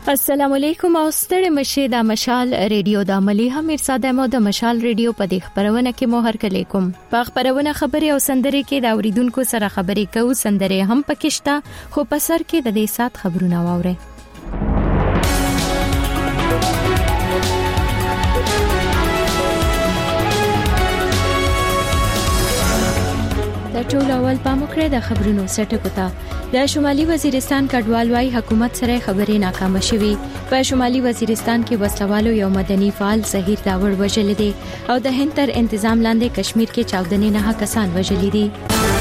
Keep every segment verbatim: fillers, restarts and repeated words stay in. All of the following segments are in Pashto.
السلام علیکم او ستړي مشه د مشال ریډیو د مليحه میرزاده مو د مشال ریډیو په دې خبرونه کې مو هر کله کوم په خبرونه خبري او سندري کې د اوریدونکو سره خبري کوو سندري هم پکښتا خو په سر کې د دې سات خبرونه واوري د ټول اول پاموکړه د خبرونو سټکو ته د شمالي وزیرستان کډوال وايي حکومت سره خبرې ناکام شوي په شمالي وزیرستان کې وسلوالو یو مدني فعال زهیر داوړ وژل دي او د هند تر انتظام لاندې کشمیر کې چاودنې نه کسان وژل دي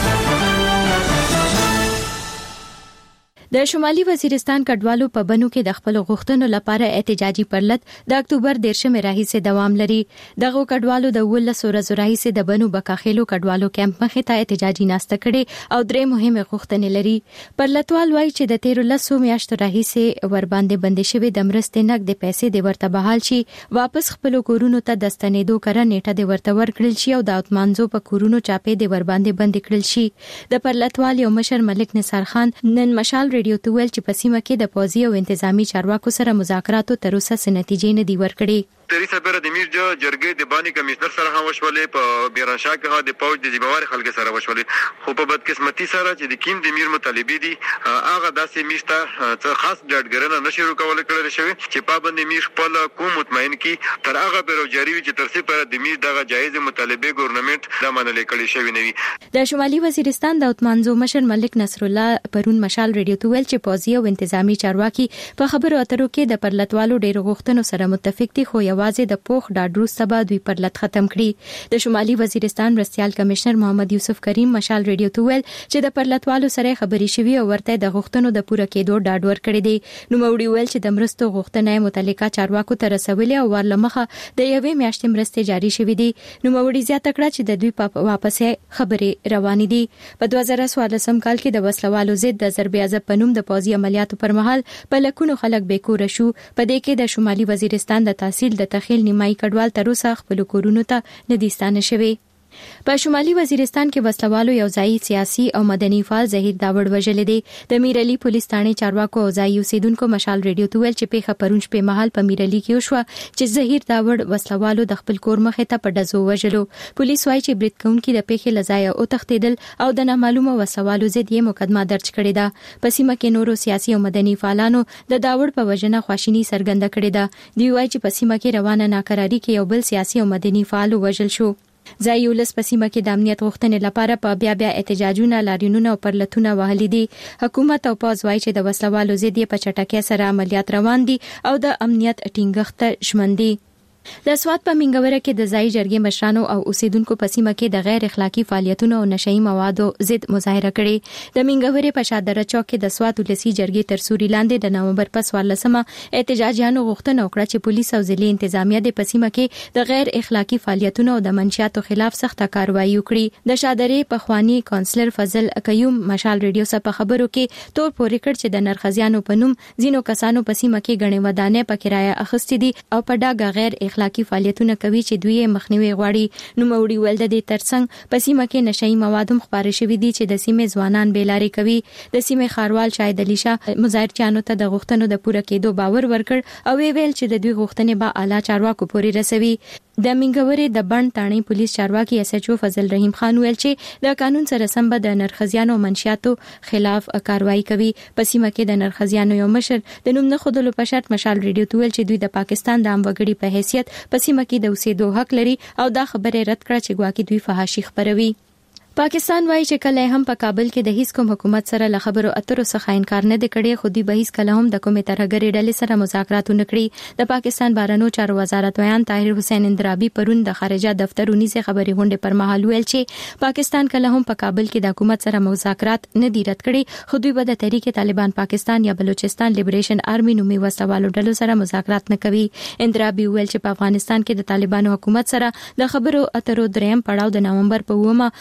د شمالي وزیرستان کډوالو په بنو کې د خپل غوښتنو لپاره احتجاجي پرلط د اکتوبر دیرشمه راهیسې دوام لري دغه کډوالو د ولس ورځ راهیسې د بنو بکاخېلو کډوالو کیمپ مخې ته احتجاجي ناسته کړي او درې مهمه غوښتنې لري پرلطوال وایي چې د تیر لسو میاشتو راهیسې ور باندې بندي شوی د مرستې نقد پیسې د ورته بحال شي واپس خپل کورونو ته د ستنېدو کړه نیټه د ورته ورکړل شي او د اتمانځو په کورونو چاپې د ور باندې بند کړل شي د پرلطوال یو مشر ملک نثار خان نن مشال ریډیو ته ویل چې په سیمه کې د پوځي او انتظامی چارواکو سره مذاکراتو تر اوسه څه نتیجې نه دي ورکړې تری سره د میر جرګې د بانی کمشنر سره هم وشولې په بیرانشاه کې د پوج د ذمہوار خلک سره وشولې خو په بدقسمتي سره چې د کیم د میر مطالبه دي هغه داسې میشته څه خاص ډاډګرنه نشي کول کړل شوی چې پابند میر خپل کوم مطمئن کی تر هغه پر جاری وي چې تر څه پر د میر دغه جایز مطالبه ګورنمنت د منل کړي شوی نه وي د شمالي وزیرستان د اتمانځو مشر ملک نصر الله پرون مشال ریډیو ته ویل چې پوځي او انتظامی چارواکي په خبرو اترو کې د پرلطوالو ډېر غوښتنو سره متفق دي خو یوازې د پوخ ډاډرو سبا دوی پرلط ختم کړي د شمالي وزیرستان مرستيال کمشنر محمد یوسف کریم مشال ریډیو ته ویل چې د پرلطوالو سره خبري شوی او ورته د غوښتنو د پوره کېدو ډاډ ورکړي دي نو موړي ویل چې د مرستو غوښتنه متعلقه چارواکو ته رسولې او ورلمخه د یوې میاشتې مرستې جاری شوې دي نو موړي زیاته کړه چې د دوی په واپسې خبري روانې دي په دوه زره څوارلسم کال کې د وسلوالو ضد د ضرب عضب پنوم د پوځي عملیاتو پر مهال په لکونو خلک بیکور شو په دې کې د شمالي وزیرستان د تحصیل د تخیل نیمای کډوال تر اوسه خپل کورونو ته نديستانه شوي په شمالي وزیرستان کې وسلوالو یو ځای سیاسي او مدني فعال زهیر داوړ وژل دي د میرعلی پولیس ثانې چارواکو او ځای اوسیدونکو مشال ریډیو ته ویل چې پیښه پرونج په محل په میرعلی کې وشو چې زهیر داوړ وسلوالو د خپل کور مخې ته په ډزو وژلو پولیس وايي چې بریټ کونکي د پیښې لزای او تختیدل او د نامعلومه وسلوالو ضد یې مقدمه درج کړې ده په سیمه کې نورو سیاسي او مدني فعالانو د داوړ په وژنه خواشینی څرګنده کړې ده دی وايي چې په سیمه کې روانه ناکراری کې یو بل سیاسي او مدني فعال وژل شو ځای ولس په سیمه کې د امنیت غوښتنې لپاره په بیا بیا احتجاجونه لاریونونه او پرلطونه وهلي دي حکومت او پوځ وايي چې د وسلوالو ضد په چټکۍ سره عملیات روان دي او د امنیت ټینګښت ژمن دي د سواد په منګوره کې د ځای جرګې مشرانو او اوسیدونکو په سیمه کې د غیر اخلاقی فعالیتونو او نشئی موادو ضد مظاهره کړې د منګورې په شادره چوک کې د سواد ولسی جرګې تر سوري لاندې د نومبر په څوارلسمه احتجاجیانو غوښتنه وکړه چې پولیس او ځلې انتظامیه د په سیمه کې د غیر اخلاقی فعالیتونو او د منشیاتو خلاف سخته کاروایی وکړي د شادرې په خوانی کونسلر فضل قیوم مشال ریډیو سره په خبرو کې تور پورې کړ چې د نرخزیانو په نوم ځینو کسانو په سیمه کې غنې ودانې په کرایه اخستې دي او په ډاګه غیر اخلاقی فعالیتونه کوي چې دوی مخنیوي غواړي نو موړي ول د ترڅنګ په سیمه کې نشئی مواد هم خبره شوې دي چې د سیمې ځوانان بیلاری کوي د سیمې خاروال شاهد علي شاه مظاهرچیانو ته د غوښتنو د پوره کېدو باور ورکړ او ویل چې د دوی غوښتنې به اعلی چارواکو پورې رسوي د منګورې د بند تانی پولیس چارواکي اس ایچ او فضل رحیم خان ویل چې د قانون سره سم به د نرخزیانو منشیاتو خلاف کاروایی کوي په سیمه کې د نرخزیانو یو مشر د نوم نه خودلو په شرط مشال ریډیو ته ویل چې دوی د پاکستان د عام وګړي په حیثیت په سیمه کې د اوسېدو حق لري او دا خبره رد کړه چې ګواکې دوی فحاشي خبروي پاکستان وايي چې کله هم په کابل کې د هیڅ کوم حکومت سره له خبرو اترو څخه انکار نه دی کړی خو دوی به هیڅ کله هم د کومې ترهګرې ډلې سره مذاکرات نه کړي د پاکستان بهرنیو چارو وزارت ویان طاهر حسین اندرابي پرون د خارجه دفتر ونیسه خبري غونډه پر مهال ویل چې پاکستان کله هم په کابل کې د حکومت سره مذاکرات نه دی رد کړي خو دوی به د تحریک طالبان پاکستان یا بلوچستان لیبریشن آرمي نومي وسوالو ډلو سره مذاکرات نه کوي اندرابي ویل چې په افغانستان کې د طالبانو حکومت سره د خبرو اترو دریم پړاو د نومبر په اومه په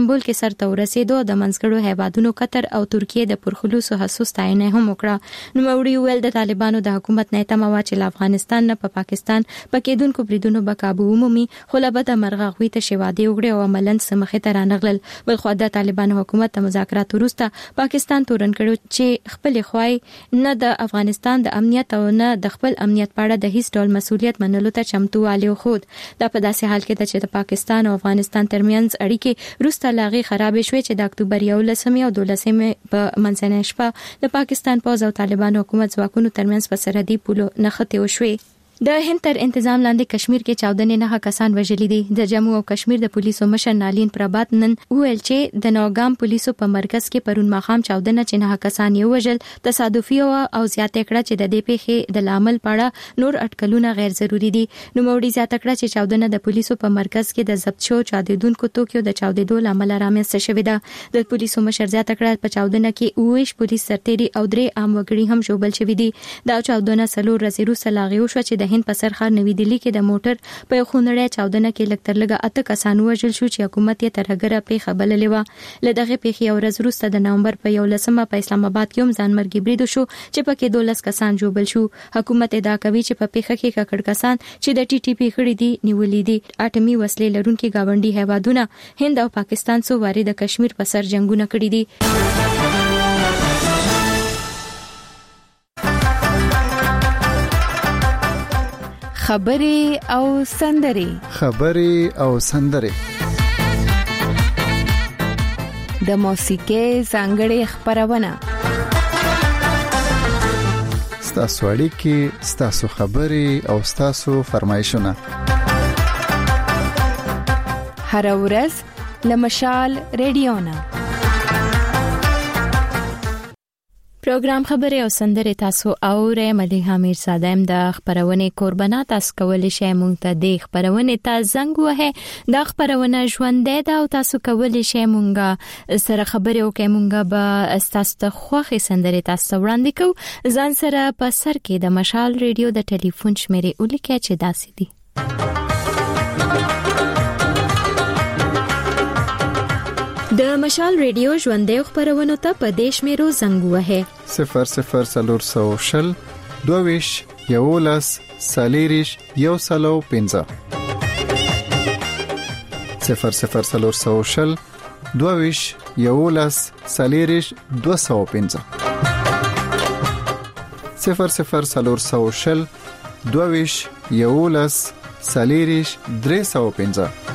استنبول کې سر ته ورسېدو د منځګړو هیوادونو قطر او ترکیه د پرخلوص حسوس تعین هم وکړه. نو موري ویل د طالبانو د حکومت نه تمه وا چې افغانستان نه په پاکستان پکېدونکو بریدونو به قابو ومومي، خو لا به د مرغاغوي ته شواده وګړي او عملاً سمخه ته رانغلل. بل خو د طالبانو حکومت د مذاکرات وروسته پاکستان تورن کړو چې خپل خوای نه د افغانستان د امنیت او نه د خپل امنیت په اړه د هیڅ ډول مسولیت منلو ته چمتووالی خود. دا په داسې حال کې چې د پاکستان او افغانستان ترمنځ اړیکې وروسته لاغي خراب شوې چې د اکتوبر یولسمې او دولسمې په منځنۍ شپه د پاکستان پوز او طالبانو حکومت ځواکونو ترمنځ په سرحدي پولو نښتې وشوې. د هند تر انتظام لاندې کشمیر کې چاودنې نه کسان وژلي دي. د جموں او کشمیر د پولیسو مشر نالین پربات نن ویل چې د نوګام پولیسو په مرکز کې پرون ماخام چاودنه چې نه کسان یې وژل تصادفي او زیاته کړه چې د دې پیښې د لامل پاړه نور اټکلونه غیر ضروری دي. نو موړي زیاته کړه چې چاودنه د پولیسو په مرکز کې د ضبط شو چاودیدونکو توکیو د چاودیدو لامل رامنځته شوې ده. د پولیسو مشر زیاته کړه په چاودنه کې اویش پولیس سرتيري او درې عام وګړي هم شوبل شوي دي. دا چاودنه سلور رزيرو سلاغيو شو چې د هند په سرخار نوی دلی کې د موټر په یو خونړی چاودنه کې لږ تر لږه اته کسان وژل شو چې حکومت یې ترهګره پیښه بللې و. له دغه پیښې یو ورځ وروسته د نومبر په یولسمه په اسلام آباد کې هم ځانمرګي برید وشو چې پکې دولس کسان ژوبل شو. حکومت ادعا کوي چې په پیښه کې ککړ کسان چې د ټي ټي پی خړې دي نیولې دي. اټومي وسلې لرونکي گاونډي هیوادونه هند او پاکستان سو واري د کشمیر په سر جنگونه کړې دي. خبري او سندري خبري او سندري د موسیقي ځانګړې خبرونه ستاسو اړیکې ستاسو خبري او ستاسو فرمایشونه هر ورځ لمشال ریډیونا پروګرام خبري او سندري تاسو اورئ. مليحه میرزاده هم د خبرونه قربانه تاسو کولای شئ مونږ ته د خبرونه ته زنګ وهه. د خبرونه ژوندې ده او تاسو کولای شئ مونږه سره خبري وکړئ. مونږه به تاسو ته خوخي سندري تاسو وړاندې کوو. ځان سره په سر کې د مشال ریډیو د ټلیفون شمیرې ولیکئ چې داسې دي: د مشال ریډیو ژوندې خبرونه ته په دیش میرو زنګ وهه صفر صفر سلور سو شل دویش یولس سالیریش یو سلو پنځه صفر صفر سلور سو شل دویش یولس سالیریش دو سو پنځه صفر صفر سلور سو شل دویش یولس سالیریش درې سو پنځه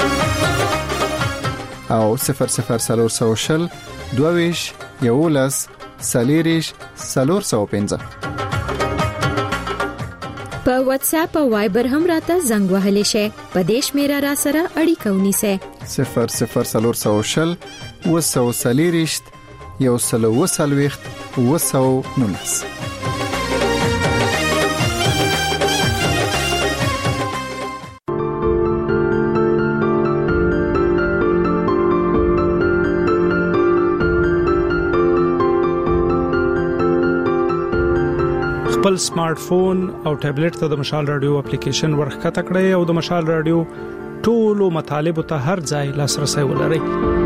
او صفر صفر سلور سو شل دویش یولس سالیریش سلور سو پنځه. په واتس اپ او وایبر هم راته زنګ وهلی شئ. په دیش میرا را سره اړیکه ونیسئ. صفر صفر سلور سو شل وسو سالیریش یو سلو وسلويخت وسو نونس. خپل سمارټ فون او ټابلیټ ته د مشال رادیو اپلیکیشن ورخکته کړئ او د مشال رادیو ټولو مطالب ته هر ځای لاسرسي ولرئ.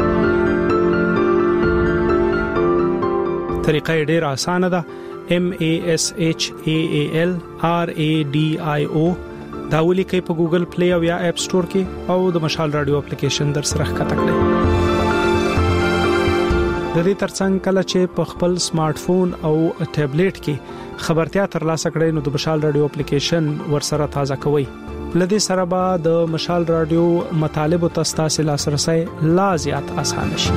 طریقه ډېره اسانه ده. M A S H A A L R A D I O دا ولیکئ په ګوګل پلی او یا اپ سٹور کې او د مشال رادیو اپلیکیشن در سره ښکته کړئ. د دې ترڅنګ کله چې په خپل سمارټ فون او ټابلیټ کې خبرتیا ترلاسه کړئ نو د مشال رادیو اپلیکیشن ورسره تازه کوئ. لدې سره به د مشال رادیو مطالب او تاسو لاسرسي لا زیات اسانه شي.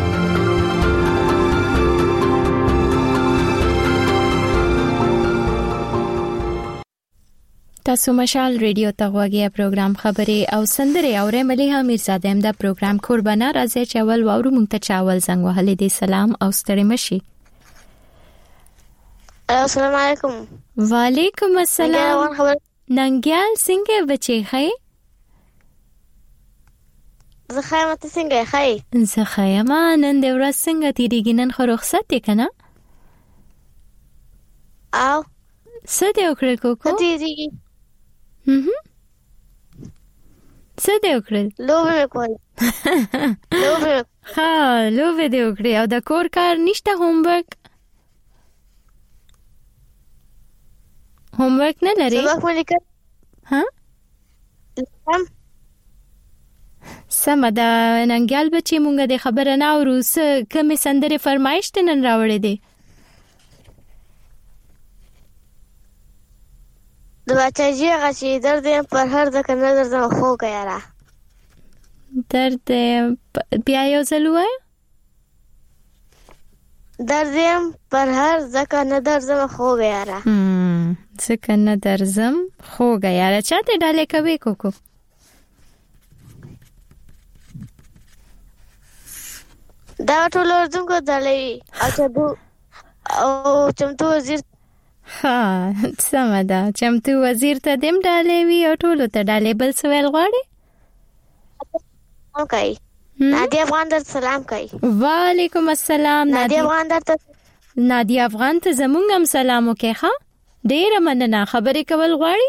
تاسو مشال ریډیو ته غوږی پروګرام خبري او سندري اورئ. مليحه میرزاده هم د پروګرام قربانه راځي چې اول وورو مونږ ته چاول زنګ وهلې دي. سلام او ستړي مشي. السلام علیکم. وعلیکم السلام. ننګیال څنګه بچي خای؟ زه خایم ته څنګه خای؟ زه خایم نن د ورځ څنګه تیریږي؟ نن خو رخصت دی کنه؟ او څه دی وکړل کوکو؟ تیریږي. هم څه دی وکړل؟ لوبه وکړل. لوبه ها لوبه دی وکړي او د کور کار نشته هوم ورک هوم ورک نه لري سبق مې لیکل ها هم سمه ده ننګیال بچي مونږ د خبره نه اورو څه کومې سندرې فرمایش ته نن راوړې دي د بچاجي هغه چې درد یې پر هر ځکه نه درځم خو یاره درد بیا یو ځل ووایه درد یې پر هر ځکه نه درځم خو یاره ځکه نه درځم خوږه یاره چاته ډالې کوي کوکو دا ټول اردوونکو ډالې او چمتو او چمتو وزیر ها سمه ده چمتو وزیر ته دیم ډالې وي او ټولو ته ډالې بل څه ویل غواړي کوي نادیا افغان درته سلام کوي وعلیکم السلام نادیا افغان درته نادیا افغان ته زمونږ هم سلام وکړه ها ډېره مننه خبرې کول غواړي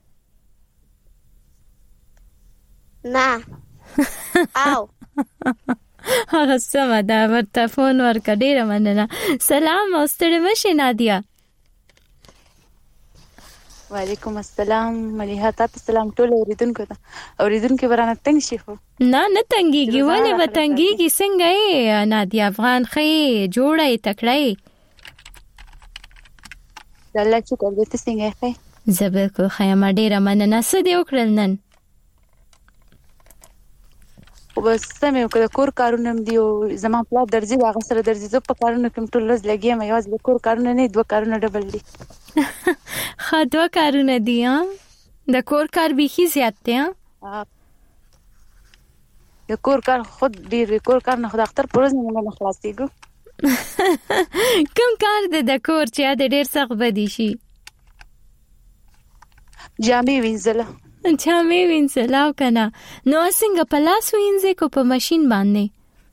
نه او هغه سمه ده ورته فون ورکړه ډېره مننه سلام او ستړې مشې نادیا وعلیکم السلام ملیحه تاسو سلام ټول اوریدونکو ته اوریدونکو ورانه تنگ شي خو نه نه تنګيږي ولې به تنګيږي څنګه یې نادیا افغان خې جوړه یې تکړه یې الله شکر دې څنګه یې زه بالکل خیمه ډېره مننه څه دی وکړل نن بس سمې وکړه کور کارونه دی او زما پلا درځي هغه سره درځي زه په کارونو کې ټول ورځ لګیم یوازې کور کارونه نه دوه کارونه ډبل دي خا دوه کارونه دي ها د کور کار بيخي زیات دی ها د کور کار خود ډیر کور کار نه خود اختر پروز نه نه خلاصيګو کوم کار د کور چې د ډیر سخت بدی شي جامې وینځله جامې وینځلاو کنه نو څنګه په لاس وینځې کو په ماشين باندې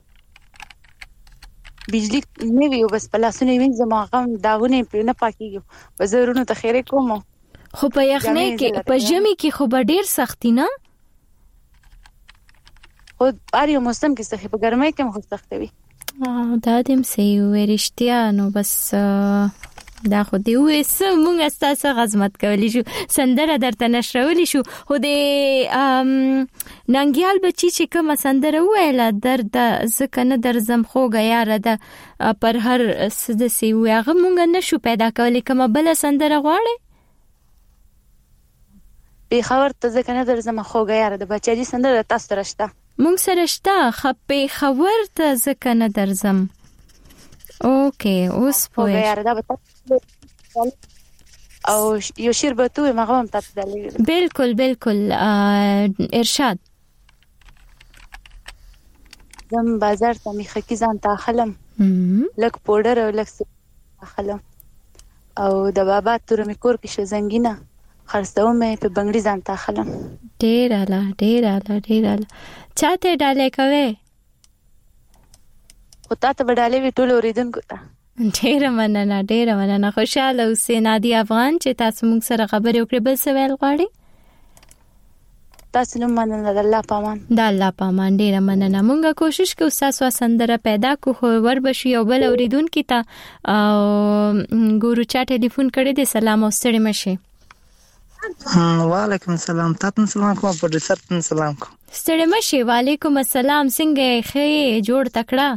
بجلی نه ویو بس په لاسونه وینځم هغه داغونه نه پاکيږي وزرونو ته خیره کوم خو په یخنۍ کې په ژمي کې خو به ډیر سختي نه خو اړیو موسم کې سخت په ګرمۍ کې مخ سخت وي دا دیم سي ورشتیا نو بس دا خو دی وې سمونږ ستاسو غزمت کولی شو سندره درته نشرولې شو خو د ننګیال بچی چې کوم سندره ویله درد زکه نه درځم خوګه یاره ده پر هر سدسي ویغه مونږ نشو پیدا کولی کومه بل سندره غواړي به خبر ته زکه نه درځم خوګه یاره ده بچی سندره تاسو راشته مونږ سره شته خپې خبر ته زکه نه درځم اوکې اوس پوه او یو شیر به تو مغه هم تاسو دلې بالکل بالکل ارشاد زم بازار ته میخه کی ځان ته خلم لک پودر او لک خلم او د بابا تور می کور کې ش زنګینا خرڅو مې په بنگړي ځان ته خلم ډیر اعلی ډیر اعلی ډیر اعلی چاته ډالې کوي او تاسو بدالې وی ټول اوریدونکو ته ډیر مننه ډیر مننه خوشاله اوسې نادیا افغان چې تاسو موږ سره خبرې وکړې بل څه ویل غواړي تاسو نو مننه د الله پامان د الله پامان ډیر مننه موږ کوشش کوو تاسو سندره پیدا کو خو ور بشي یو بل اوریدونکو ته ګورو چا ټلیفون کړی دی سلام او ستړي مشه وعلیکم السلام تاسو سلام کوم پروډوسر ته سلام کوم ستړي مشه وعلیکم السلام څنګه خې جوړ تکړه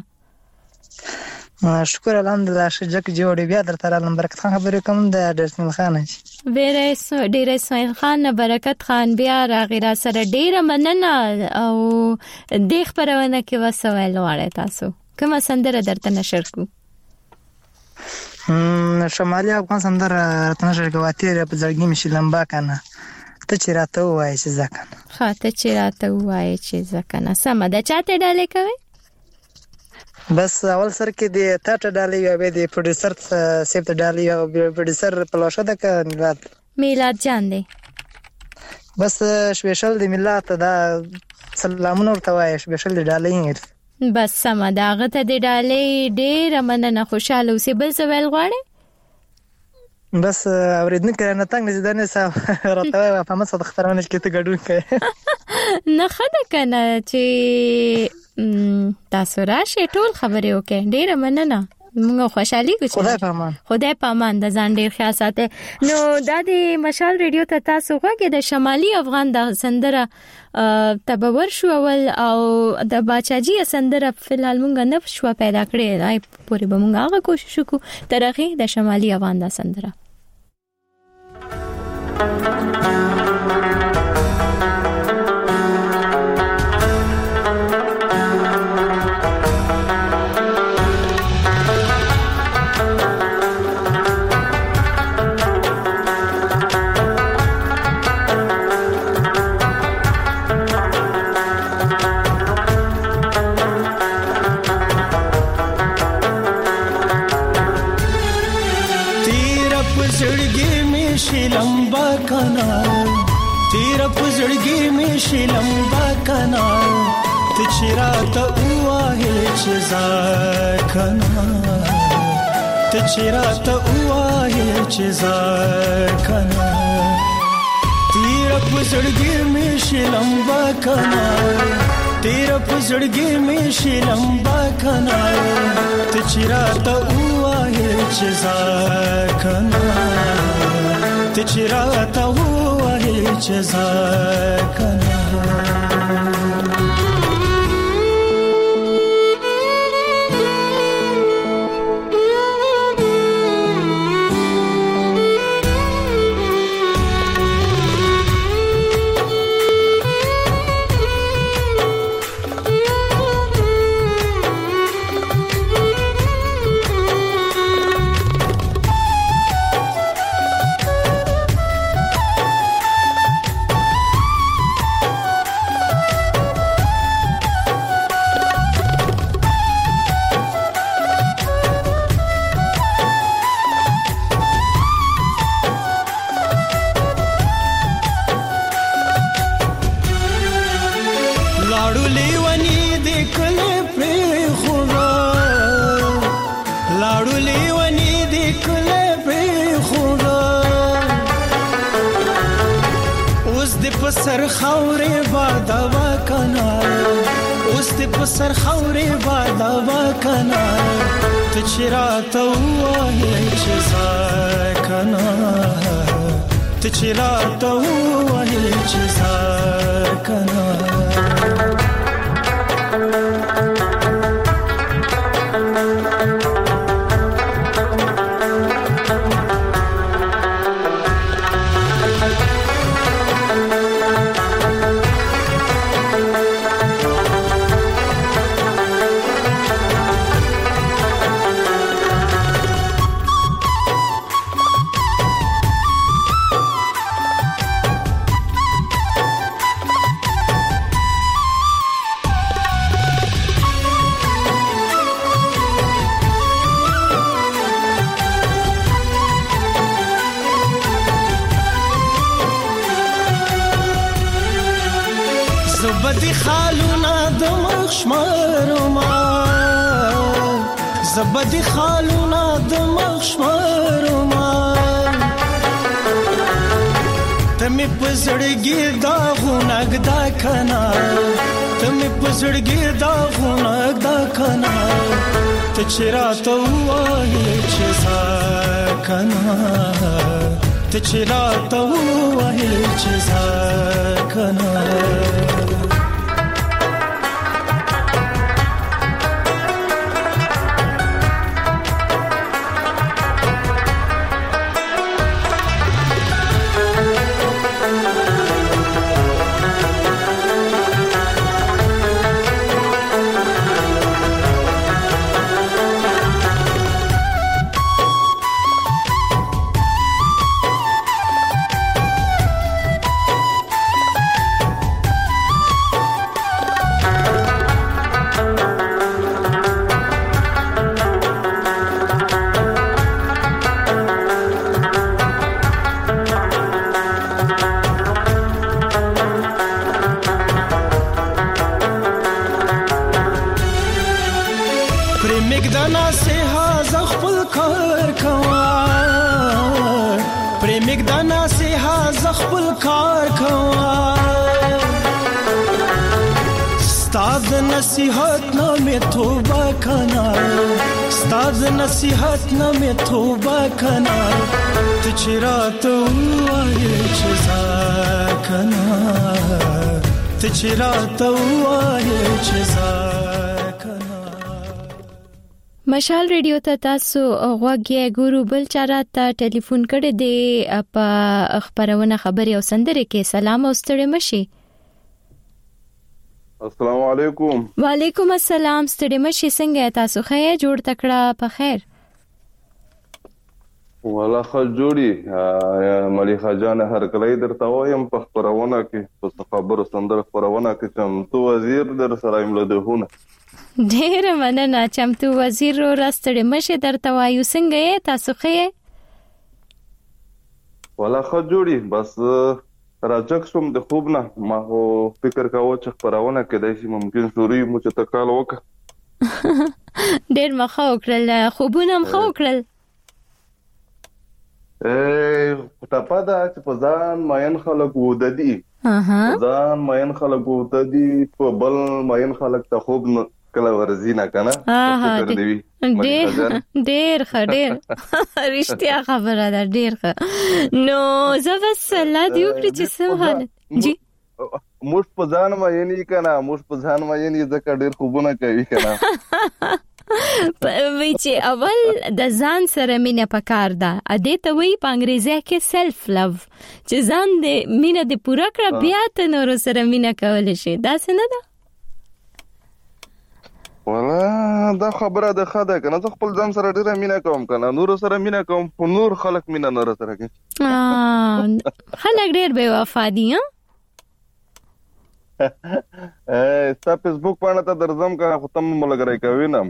شکر الحمدلله شجک جوړ بیا درته رالم برکت خان خبرې کوم د ډیرسمل خان ډیره ډیره اسماعیل خان برکت خان بیا راغی را سره ډیره مننه او د خبرونه کې وسوال وړه تاسو کومه سندره درته نشر کو شمالي افغان سندره درته نشر کواتې په ځړګي مشي لمبا کنه ته چې راته وای چې ځکه ها ته چې راته وای چې ځکه نه سم ده چاته ډالې کوي بس اول سر کې د تاټه ډالې یا به د پروډوسر سیب ته ډالې یا پروډوسر په لوشه ده ک میلاد میلاد جان دی بس سپیشل د میلاد دا سلامونه ورته وای سپیشل د ډالې بس سم ده هغه ته د ډالې ډېر مننه خوشاله اوسې بل څه ویل غواړي بس اوریدنه کړه نه تنګ دې نه صاحب راته په مسه د خبرونه کې ته ګډون کوي نه خدای کنه چې تاسو راشي ټول خبرې وکړي. ډیره مننه. موږ خوشحالي کوو. خدای پامان. خدای پامان. د ځان ډیر خیال ساتي. نو د دې مشال ریډیو ته تاسو غوږی د شمالي افغان د سندره تبور شو ول او د باچاجي سندره فلحال موږ نه شو پیدا کړې. راي پورې به موږ هغه کوشش وکړو ترغه د شمالي افغان د سندره. लंबा कनाल तेरा पुजड़गी में शे लंबा कनाल तिचरा तो हुआ है चिजा कनाल तिचरा तो हुआ है चिजा कनाल तेरा पुजड़गी में शे लंबा कनाल तेरा पुजड़गी में शे लंबा कनाल तिचरा तो हुआ है चिजा कनाल तिचरा तो हुआ है चिजा कनाल. सर खौरे बादवा कनाल उस दे सर खौरे बादवा कनाल तिचरा तो हुआ है चिजा कनाल तिचरा तो हुआ है चिजा कनाल. زبدي خالونا دمخ شمارما زبدي خالونا دمخ شمارما تمي پزړګي دا غونګ دا کنا تمي پزړګي دا غونګ دا کنا ته چیرې ته وایې چې زا کنا ته چیرې ته وایې چې زا کنا. نصیحت نامه توبه کنار ستاد نصیحت نامه توبه کنار تو چرا تو وای چزا کنار تو چرا تو وای چزا مشال ریډیو ته تاسو غوږی ګورو بل چاره ته ټلیفون کړی دی په خبرونه خبري او سندره کې سلام او ستړي مشي. السلام علیکم. وعلیکم السلام. ستړي مشي څنګه تاسو خیر جوړ تکړه په خیر؟ والله خو جوړي مليخه جان هر کله درته وایم په خبرونه کې په خبرو سندره خبرونه کې چې تو وزیر در سره ملدهونه ډېر مننه چمتو وزیر رو راستړي مشه درته وایو څنګه یې تاسو خې؟ ولا خو جوړي بس راځک شوم د خوب نه ما هو فکر کاوه چې خبرونه کېدای شي ممکن سوري مو چې تکال وک ډېر مخه وکړل خوبونه مخه وکړل اے پټه دا چې په ځان ماین خلک وددي اها ځان ماین خلک وددي په بل ماین خلک ته خوب کله ورزینا کنه فکر دی ډېر ډېر خډېر رښتیا خبره ده ډېر ښه نو زه بس الله دې وکړي چې څه حالت جی موږ په ځان مایني کنه موږ په ځان مایني ځکه ډېر خوبونه کوي کنه وی چې اول د ځان سره مینه پکار ده ا دې ته وی په انګریزي کې سیلف لو چې ځان دې مینه دې پوره کړ بیا ته نور سره مینه کول شي دا څه نه ده ولا دا خبره ده خده کنه زه خپل ځان سره ډیره مینه کوم کنه نور سره مینه کوم په نور خلک مینه نور سره کوي خلک ډیر بے وفا دي ها اے ستا فیسبوک باندې ته درځم کنه ختم ملګری کوي نم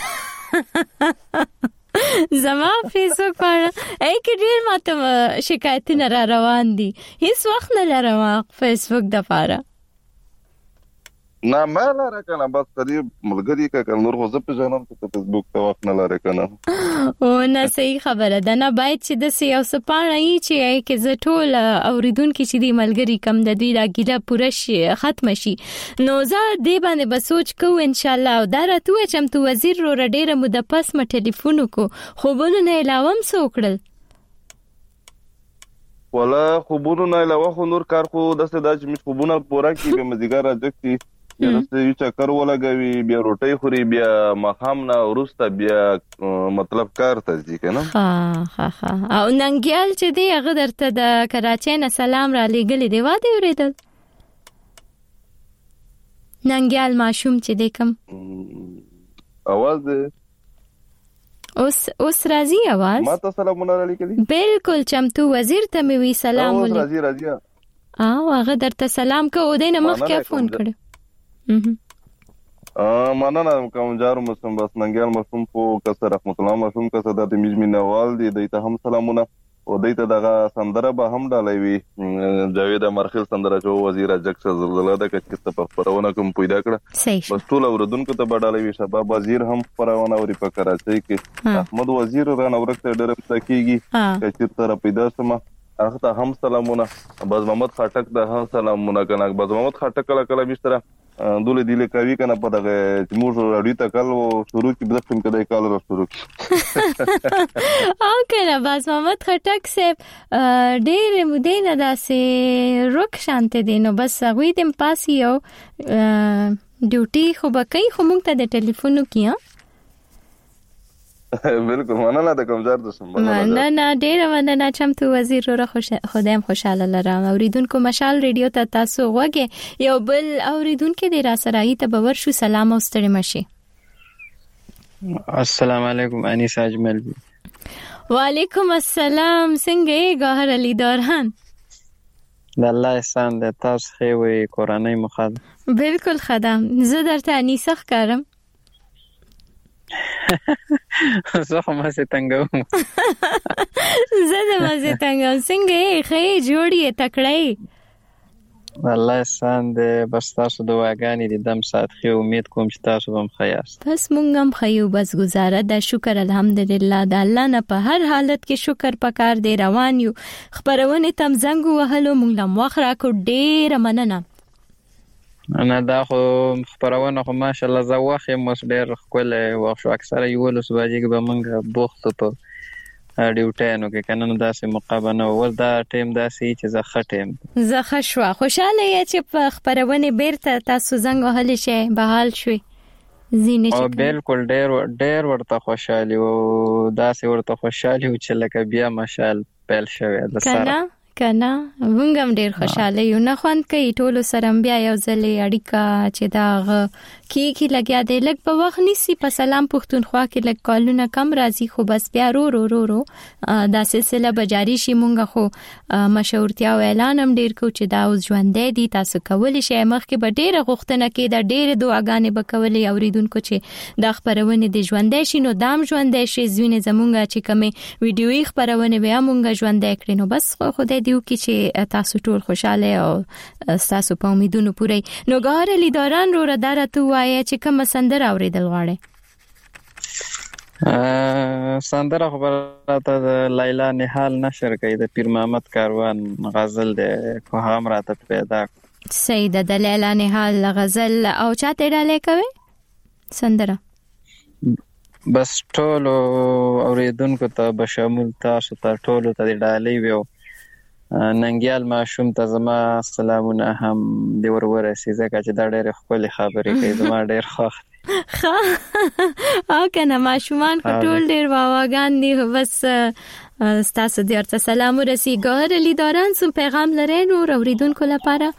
زما فیسبوک باندې اې کې ډیر ماته شکایتونه را روان دي هیڅ وخت نه لرم فیسبوک د پاره نه مالا راکنه بس قریب ملګری کا نور خو زه په جنم ته فیسبوک ته وخت نه لاره کنه او نه صحیح خبره ده نه باید چې د سیاو سپانه ای چې ای کې زه ټول اوریدونکو چې دی ملګری کم د دوی دا ګیله پوره شي ختم شي نو زه دې باندې به سوچ کوم ان شاء الله او دا راته چې تم وزیر رو ډیره مده پس ما ټلیفون کو خوبونه نه علاوه هم سوکړل ولا خوبونه نه علاوه خو نور کار خو د څه د خوبونه پوره کی به مزګار راځي یرسته یو چکر ولګوي بیا روټي خوري بیا مخام نه ورسته بیا مطلب کار ته ځي کنه ها ها ها او ننګیال چې دی هغه درته د کراچۍ نه سلام را لېګلې دی واده ورېدل ننګیال ماشوم چې دی کوم اواز اوس اوس راځي اواز ما ته سلامونه را لېګلې بالکل چمتو وزیر ته مې وی سلام ولې راځي راځي او هغه درته سلام کو دینه مخکې فون کړ ا مننه کوم جارو مسم بس ننګیال مسم په کسر رحمت الله مسم کسر د میجمن نوال دی دایته هم سلامونه او دایته دغه سندره به هم ډالوي جاوید مرخیل سندره جو وزیر اجک زلزلہ د کچته په پرونه کوم پیدا کړه بس ټول اوردونکو ته بډالوي شباب وزیر هم پرونه اوري په کراچۍ کې احمد وزیر را نورکته ډېر تکیږي چې تر پیدا سم هغه ته هم سلامونه باز محمد خټک د هم سلامونه کنه باز محمد خټک کله کله بيستره دوله دی له کوي کنه په دغه موږ راډیو ته کال شروع کی بل څنګه کدای کال را شروع او کنه باز محمد خټک صاحب ډېر مدینه داسې روک شانته دینو بس غوي دم پاسیو ډیوټي خو بکای خو مونږ ته د ټلیفونو کیا بالکل مننه د کوم ځار د سم مننه ډېر مننه چمتو وزیر رو خوش خدایم خوشاله لرم اوریدونکو مشال ریډیو ته تاسو غوږی یو بل اوریدونکو د راسرای ته باور شو سلام او ستړي مشي السلام علیکم انیس اجمل وعلیکم السلام څنګه یې ګوهر علي دوران د الله احسان د تاسو خې وي قرآنی مخاد بالکل خدام زه درته انیسه ښکارم زه خو ما سي تنګم زه د ما سي تنګم څنګه یې خې جوړې تکړې الله احسان دې بس تاسو دعاګانې دې دم سات خو امید کوم چې تاسو هم خیاست بس مونږ هم خیو بس گزاره د شکر الحمدلله د الله نه په هر حالت کې شکر پکار دی روان یو خبرونه تم زنګ وهلو مونږ لم وخره کو ډېر مننه انا دا خو خبرونه خو ماشالله زه واخې مس ډېر خپل وخت شو اکثره یو لس باجې به موږ بوخت په ډیوټینو کې کنه داسې مقابله ول دا ټیم داسې چې زه خټم زه خشوا خوشاله یې چې په خبرونه بیرته تاسو زنګ وهل شي بحال شوي زینې او بالکل ډېر ډېر ورته خوشاله او داسې ورته خوشاله چې لکه بیا مشال پیل شوی د سره کنه موږ هم ډیر خوشاله یو نه خوند کوي ټول سره بیا یو ځلې اړیکه چې دا کی کی لګیا دی لګ په وخت نسی په سلام پښتونخوا کې لګ کالونه کم راځي خو بس بیا رو رو رو رو دا سلسله بجاری شي مونږ خو مشورتیا او اعلان هم ډیر کو چې دا اوس ژوندې دي تاسو کول شي مخکې به ډیره غوښتنه کې دا ډیره دعاګانې وکولې اوریدونکو چې دا خبرونه دي ژوندې شي نو دام ژوندې شي زوینه زمونږه چې کومه ویډیوي خبرونه بیا مونږ ژوندې کړي نو بس خدای دیو کی چې تاسو ټول خوشاله او تاسو په امیدونو پوره نو ګار لیداران رو ردار ته وایي چې کوم سندر اوریدل غواړي سندره خبره ته د لیلا نهال نشر کوي د پیر محمد کاروان غزل د کوهام راته پیدا سید د لیلا نهال غزل او چاته ډالې کوي سندره بس ټول اوریدونکو ته بشامل تاسو ته ټول ته ډالې ویو ننګیال ماشوم ته زما سلامونه هم دی ورور سي زکه چې دا ډېر خپل خبرې کوي زما ډېر خوښ ها او کنه ماشومان ټول ډېر واواګان دي بس تاسو دې ورته سلام ورسي ګهر لیداران سم پیغام لري نو اوریدونکو لپاره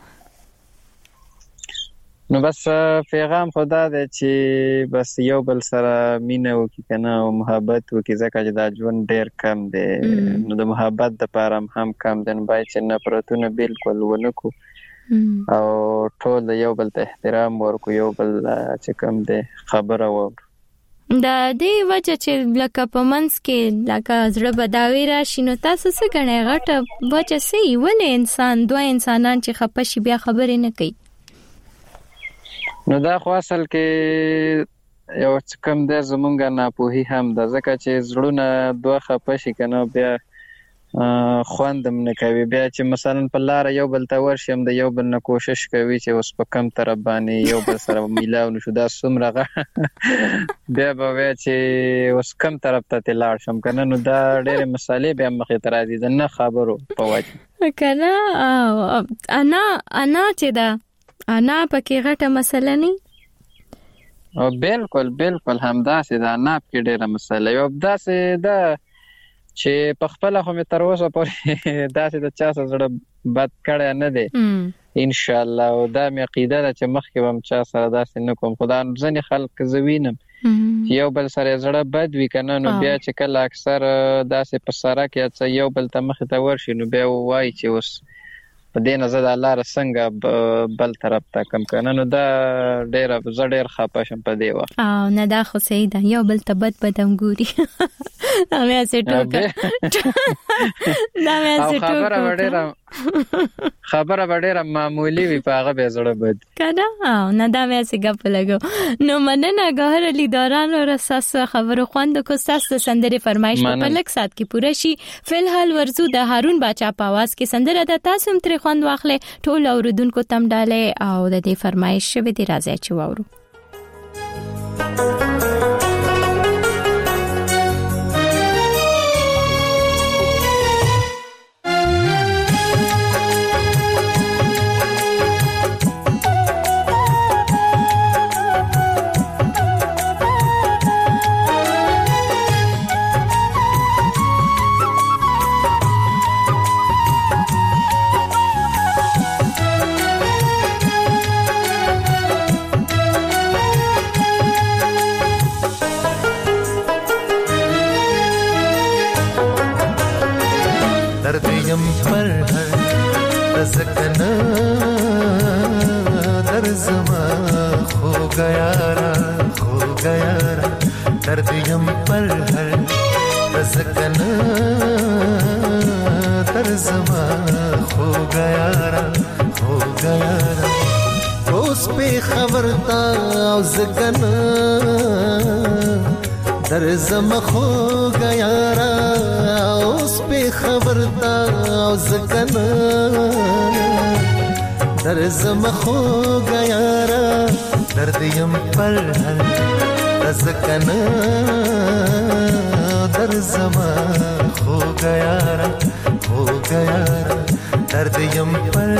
نو بس پیغام خدا دې چې بس یو بل سره مینه وکي کنه او محبت وکي ځکه چې دا ژوند ډېر کم دی نو د محبت د پاره هم کم دی بای چې نفرتونه بالکل ونکو او ټول یو بل ته احترام ورکو یو بل چې کم دی خبره و دا دې وجه چې لکه په منځ کې لکه زړه بداوي راشي نو تاسو څه غنئ غټه وجه سي ولې انسان دوه انسانان چې خپشي بیا خبرې نه کوي نو دا خو اصل کې یو کم د زمونږه ناپوهي هم د ځکه چې زړونه دوه خپشي کنه بیا خواندم نه کوي بیا چې مثلا په لار یو بل ته ورشم د یو بل نه کوشش کوي چې اوس په کم طرف باندې یو بل سره میلاو نشو دا سمره بیا به چې اوس کم طرف ته لاړ شم کنه نو دا ډېر مسالې بیا مخې ته راځي د نه خبرو په وجه کنه انا انا چې دا انا پکې غټه مسله نه او بالکل بالکل همداسې دا نه پکې ډېره مسله یو داسې دا چې په خپل خو مې تر اوسه پورې داسې د چا سره بد کړی نه دی ان شاء الله او دا مې عقیده ده چې مخکې به م چا سره داسې نه کوم خو دا ځینې خلک زه وینم یو بل سره زړه بد وي کنه نو بیا چې کله اکثر داسې په سړک یا څه یو بل ته مخې ته ورشي نو بیا وایي چې اوس په دې نه زه د لاره څنګه بل طرف ته کم کنه نو دا ډېر زه ډېر خپه شم په دې وخت او نه دا خو صحیح ده یو بل ته بد بدم ګوري دا مې څه ټوکه دا مې څه ټوکه خبره وړه خبره وړه معمولی وي په هغه به زړه بد کنه او نه دا مې څه غپ لګو نو مننه ګهر لیداران او رساس خبرو خوند کو ساس سندره فرمایش په لک سات کې پوره شي فلحال ورزو د هارون باچا په आवाज کې سندره د تاسو تر خوند واخلې ټول اوریدونکو تم ډاله او د دې فرمایش به دې راځي چې وورو दर्दियम पर हर रज़कना दर्ज़मा खो गया रा खो गया रा दर्दियम पर हर रज़कना दर्ज़मा खो गया रा खो गया रा उस पे खबरता ज़कना दर्ज़म खो गया रा उस पे खबरता ज़कना दर्ज़म खो गया درد یم پر هر دزکنا در زما خو گیا را خو گیا را درد یم پر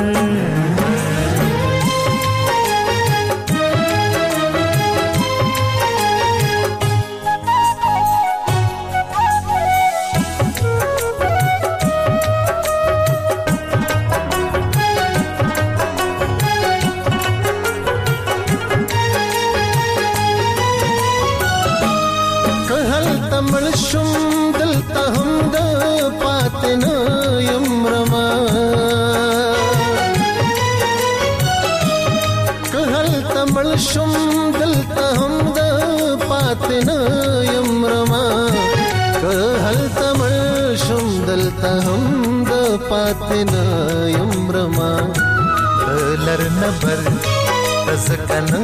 شم دلته هم د پاتنه یم رما که هلته مړ شم دلته هم د پاتنه یم رما لر نبر تزکنه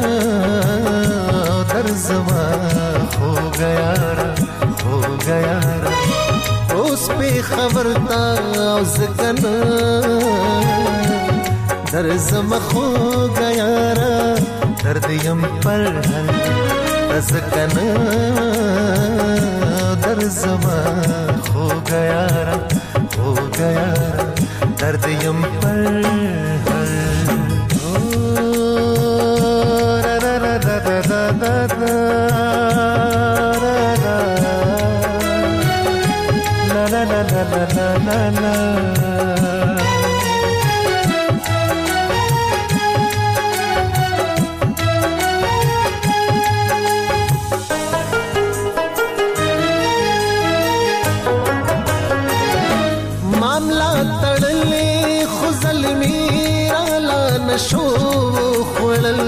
در زما خو گیا را خو گیا را اوس په خبرتا او زکنه در زما خو گیا را درد یم پر هر تزکنه در زما خو گیا را خو گیا را درد یم پر هر را را را را را را را لا لا لا لا لا لا شو خړل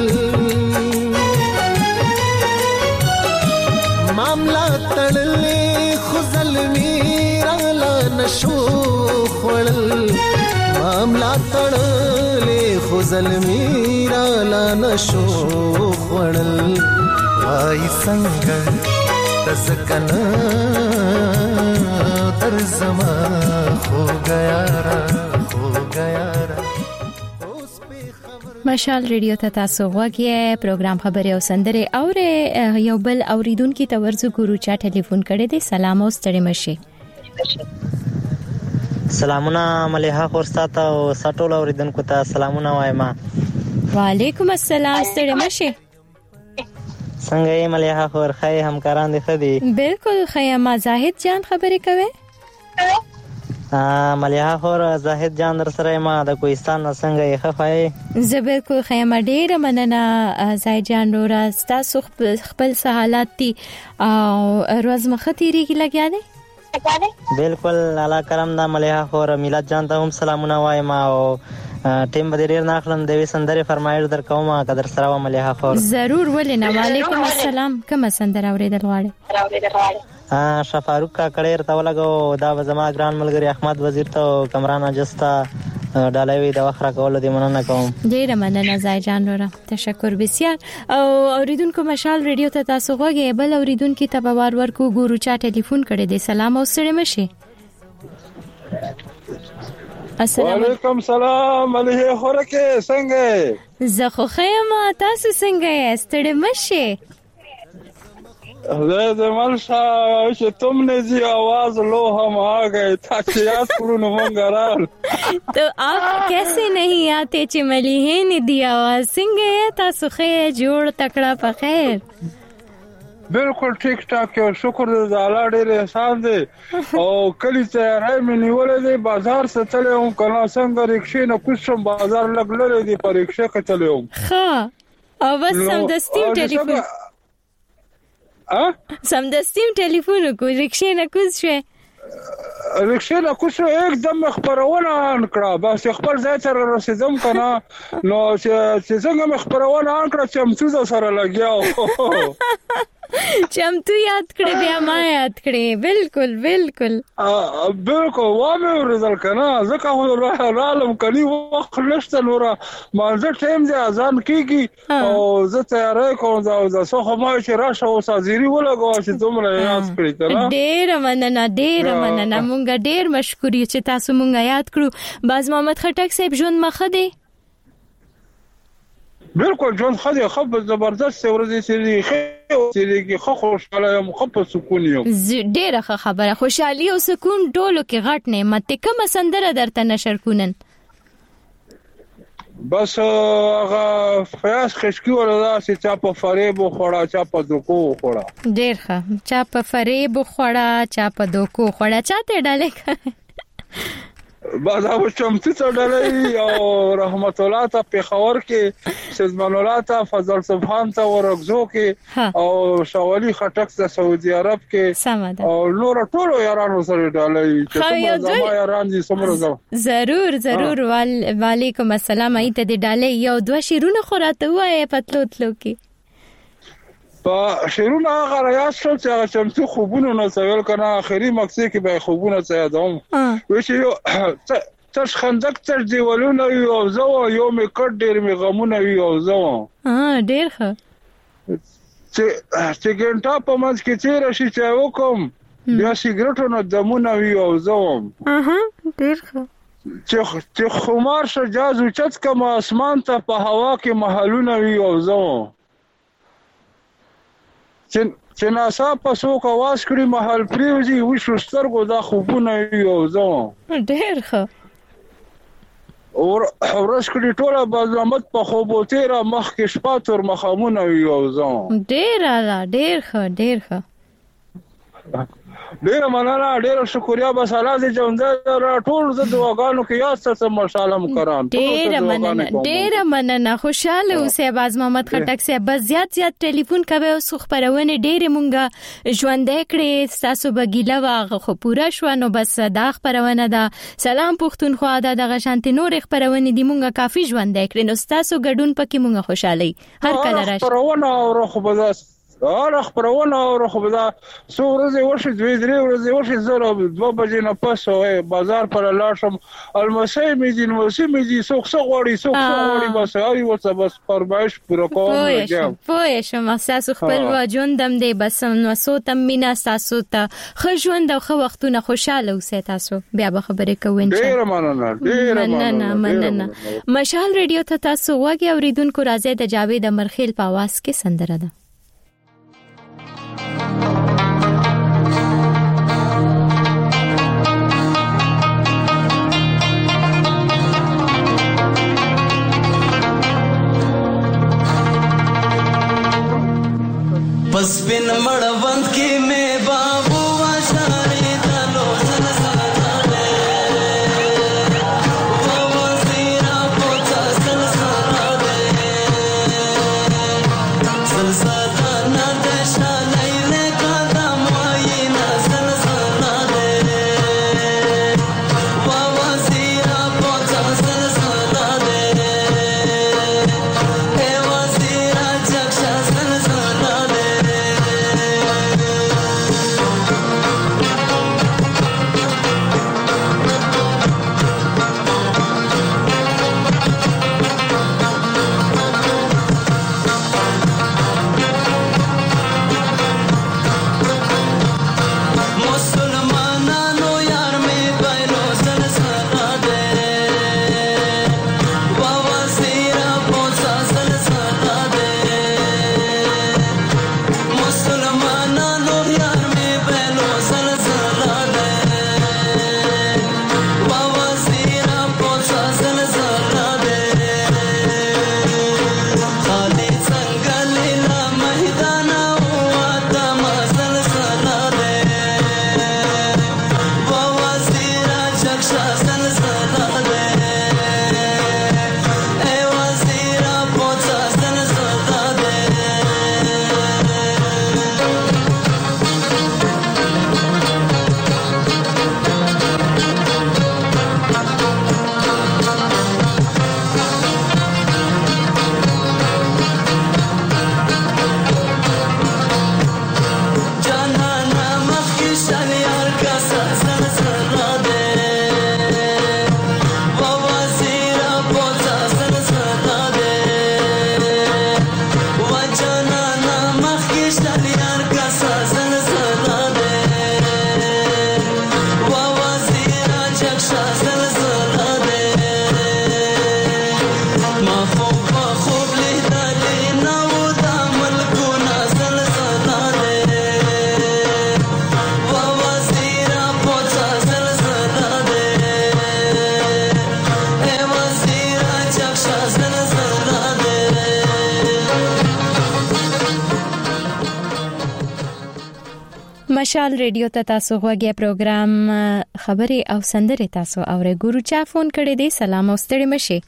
معاملہ تړلې خزل میرا لا نشو خړل معاملہ تړلې خزل میرا لا نشو خړل وای څنګه تزکنا در زما خو گیا را خو گیا را مشال ریډیو ته تاسو غوږی پروګرام خبري او سندره او یو بل اوریدونکو ته ورزو ګورو چا ټلیفون کړی دی سلام او ستړي مشي سلامونه مليحه خورساته او سټول اوریدونکو ته سلامونه وایم وعلیکم السلام ستړي مشي څنګه یې مليحه خور خای همکاران دي خدي بالکل خیمه زاهد جان خبرې کوي مليحه خور زاهد جان در سره ما د کوهستان څنګه یې خفای زبر کو خیمه ډیره مننه زاهد جان نورا تاسو خپل سہالات دي او روز مختيري کې لګیا دي بالکل الله کرم دا مليحه خور میلاد جان ته هم سلامونه وایم او ټیم به ډیر ناخلم دوی سندره فرمایش در کومه قدر سره و مليحه خور ضرور ولنه وعلیکم السلام کوم سندره اوریدل غواړي شفاروق کا کړیر ته ولګو دا زما ګران ملګری احمد وزیر ته کمران اجستا ډالوي د وخره کول دي مننه کوم ډیره مننه زای جان ورا تشکر بسیار او اوریدونکو مشال ریډیو ته تاسو غوږی بل اوریدونکو ته به وار ورکو ګورو چا ټلیفون کړی دی سلام او ستړي مشي السلام علیکم سلام علیه خورکه څنګه زه خو خیمه تاسو څنګه یې ستړي مشي زه د ملشا چې تم نه زی आवाज لو هم آ گئے تا چې یاد کړو نو مونږ رال تو آپ کیسے نہیں آتے چې ملیه نه دی आवाज څنګه تاسو خې جوړ تکړه په خیر بالکل ٹھیک ٹھاک او شکر دې الله ډېر احسان دی او کلی ته راي مې نیولې دی بازار څخه چلے هم کنا څنګه رکشې نه کوم بازار لګلې دی پر رکشې کې چلے هم ها او بس سم د سټیم ټلیفون ا سم د سټیم ټلیفون کو رکشې نه کوز شوه رکشې نه کوز एकदम خبرونه انکړه بس خپل ځای سره رسیدم کنه نو چې څنګه خبرونه انکړه چې هم څه سره لګیاو چمتو یاد کړې بیا ما یاد کړې بالکل بالکل بالکل وامه ورزل کنه ځکه هو رالم کلی وخت نشته نور مانځه ټیم دی اذان کیږي او زه تیارې کوم دا زه خو ما چې راشه او سازيري ولګو چې دومره یاد کړی کنه ډېر مننه ډېر مننه مونږ ډېر مشکور یو چې تاسو مونږ یاد کړو باز محمد خټک صاحب ژوند مخه دی بالکل ژوند خدای خپ زبردست ورځې سری خو سری کې خو خوشاله یم خو په سکون یم ډیره خبره خوشحالي او سکون ټولو کې غټ نعمت کوم سندره درته نشر کونن بس هغه فیاض خشکی ولا چې چا په فریب خوړه چا په دوکو خوړه ډیر ښه چا په فریب خوړه چا په دوکو خوړه چاته ډالې بعد او چمتي څډلې او رحمت الله ته پیښور کې سیدمان الله ته فضل سبحان ته ورغزو کې او شوالی خټک ته سعودي عرب کې او نور ټول یارانو سره ډالې چې زما یاران دي سمره ضرور ضرور وعلیکم السلام ایت دې ډالې یو دوه شیرونه خوراته وای پتلو تلو کې په شیرونه هغه ریاض شو چې هغه چمتو خوبونه نو سوال کنه اخري مقصد کې به خوبونه څه یادوم وې چې یو تش خندق تر دیوالونه یو زو یو می کډ ډیر می غمونه یو زو ها ډیر ښه چې چې ګنټا په منځ کې چیرې شي چې وکم بیا سیګریټو نه دمونه یو زو اها ډیر ښه چې چې خمار شجاز اوچت کما اسمان ته په هوا کې محلونه یو زو چې چې ناسا په څوک आवाज کړی محل پریوزي وشو سترګو دا خوبونه یو زو ډېر ښه اور ورس کړی ټوله بازامت په خوبو تیرا مخ کې شپه تر مخامونه یو زو ډېر اعلی ډېر ښه ډېر ښه ډیر مننه ډیر شکریا بس الله دې ژوند را ټول زه دعاګانو کې یاد ستاسو مشاله مکران ډیر مننه ډیر مننه خوشاله اوسه باز محمد خټک صاحب بس زیات زیات ټلیفون کوي او خبرونه ډیر مونږه ژوند کړي تاسو بګیله واغه خو پورا شو نو بس دا خبرونه ده سلام پښتونخوا دا دغه شانتي نور خبرونه دي مونږه کافي ژوند کړي نو تاسو ګډون پکې مونږه خوشالي هر کله راشي خبرونه او خو بس اره خبرونه او خو دا څو ورځې وشي دوی درې ورځې وشي زره دوه بجې نه پس او بازار پر لاشم المسی مې دي المسی مې دي څوک څو غوړي څوک څو غوړي بس هاري وڅ بس فرمایش پوره کوم راځم پوه شم تاسو خپل ژوندم دی بس نو سو تم مینا تاسو ته خو ژوند او خو وختونه خوشاله اوسئ تاسو بیا به خبرې کوو ان شاء الله ډیر مننه ډیر مننه مننه مشال ریډیو ته تاسو وګورئ اوریدونکو راځي د جاوید امرخیل په आवाज کې سندره ده बस बिन मड़वंत की में बाबू आशारी दलो सलसलाने वो वजीरा पोता सलसलाने सलसला مشال ریډیو ته تاسو غوږی پروګرام خبري او سندري تاسو اورئ. ګورو چا فون کړی دی. سلام او ستړي مشه.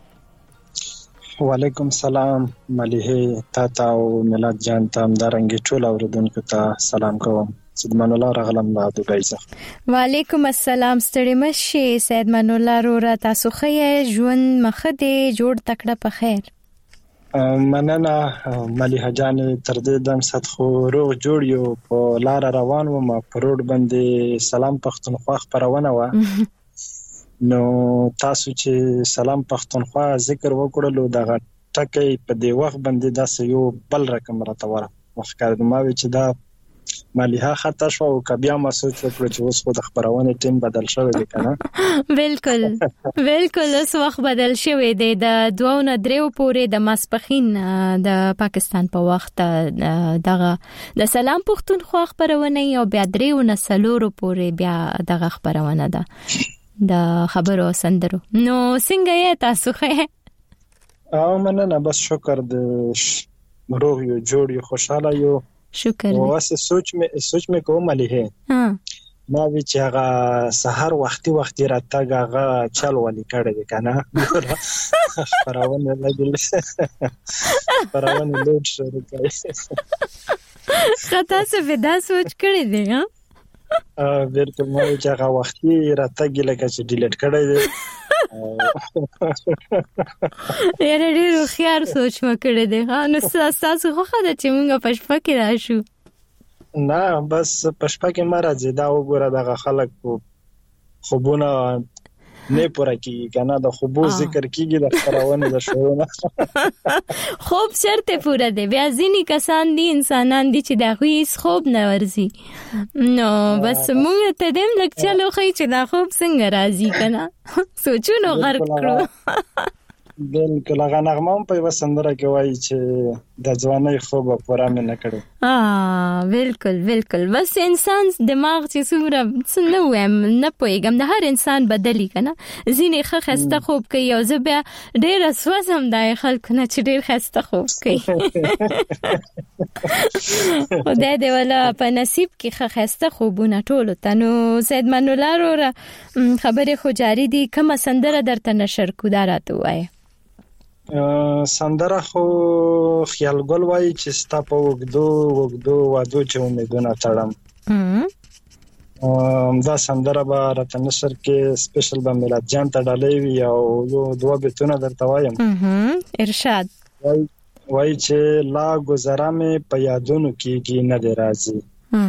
وعلیکم سلام مليحه تاته او ملت جان ته همدارنګه ټول اوریدونکو ته سلام کوم. سید منولا رغلم لا دوبۍ څخه. وعلیکم السلام ستړي مشه. سید منولا رو تاسو خې ژوند مخدي جوړ تکړه په خیر. مننه مليحه جان تر دې دم ست خو روغ جوړ یو په لار روان و ما په روډ باندې سلام پښتونخوا خبرونه و نو تاسو چې سلام پښتونخوا ذکر وکړلو دغه ټکي په دې وخت باندې داسې یو بل رقم راته وره مخکې ما وی چې دا مليحه خطا شو او کبیا ما سوچ وکړ چې اوس خو د خبرونه ټیم بدل شوی دی کنه. بالکل بالکل اوس وخت بدل شوی دی. د دوه نه دریو پورې د ماسپخین د پاکستان په وخت دغه د سلام پښتونخوا خبرونه او بیا دریو نه سلورو پورې بیا دغه خبرونه ده د خبرو سندرو. نو څنګه یې تاسو خې؟ او مننه بس شکر د روح یو جوړ یو خوشاله یو شکر. واسه سوچ مې سوچ مې کوم مليحه ها ما وی چې هغه سحر وختي وختي راتګ هغه چل ولي کړی دی کنه پرونه لګل پرونه لوډ شروع کړی خطا څه ودا سوچ کړی دی ها ا ورته مې چې هغه وختي راتګ لکه چې ډیلیټ کړی دی یاره ډېر خيار سوچ وکړې دی. ها نو تاسو خو خدای چې موږ پښپا کې راشو نه بس پښپا کې مرزه دا وګوره دغه خلک خوبونه نه پوره کیږي کنه د خوبو ذکر کیږي د خبرونه د شوونه خوب شرط پوره دی. بیا ځینی کسان دي انسانان دي چې دا هیڅ خوب نه ورزي نو بس موږ ته دیم لک چلو خی چې دا خوب څنګه راځي کنه سوچونو غرق کړو. بالکل هغه نغمه په وسندره کې وایي چې د ځواني خوب پوره مې نه کړو. اه بالکل بالکل بس انسان دماغ چې څومره څنګه وایم نه پويګم د هر انسان بدلی کنه. ځینې خسته خوب کوي او زه بیا ډېر اسوسم دای خلک نه چې ډېر خسته خوب کوي. خدای دې ولا په نصیب کې خسته خوبونه ټول ته. نو سید منولا رو خبره خو جاری دي. کوم سندره درته نشر کو دراته وای؟ سندره خو خیال ګل وای چې ستا په وګدو وګدو وادو چې امیدونه تړم. دا سندره به راته نشر کې سپیشل به ملت جان ته ډالۍ وي او یو دوه بیتونه درته وایم. ارشاد. وای وای چې لا گذرا مې په یادونو کېږي نه دی راځي.